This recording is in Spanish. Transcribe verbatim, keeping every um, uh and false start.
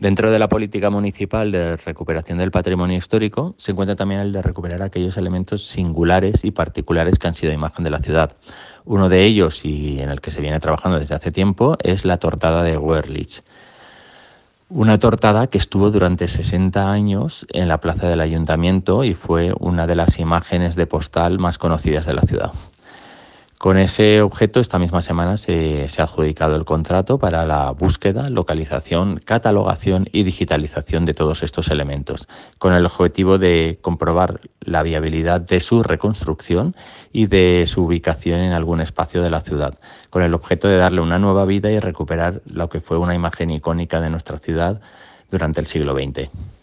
Dentro de la política municipal de recuperación del patrimonio histórico se encuentra también el de recuperar aquellos elementos singulares y particulares que han sido imagen de la ciudad. Uno de ellos, y en el que se viene trabajando desde hace tiempo, es la tortada de Wörlitz. Una tortada que estuvo durante sesenta años en la plaza del Ayuntamiento y fue una de las imágenes de postal más conocidas de la ciudad. Con ese objeto, esta misma semana se, se ha adjudicado el contrato para la búsqueda, localización, catalogación y digitalización de todos estos elementos, con el objetivo de comprobar la viabilidad de su reconstrucción y de su ubicación en algún espacio de la ciudad, con el objeto de darle una nueva vida y recuperar lo que fue una imagen icónica de nuestra ciudad durante el siglo veinte.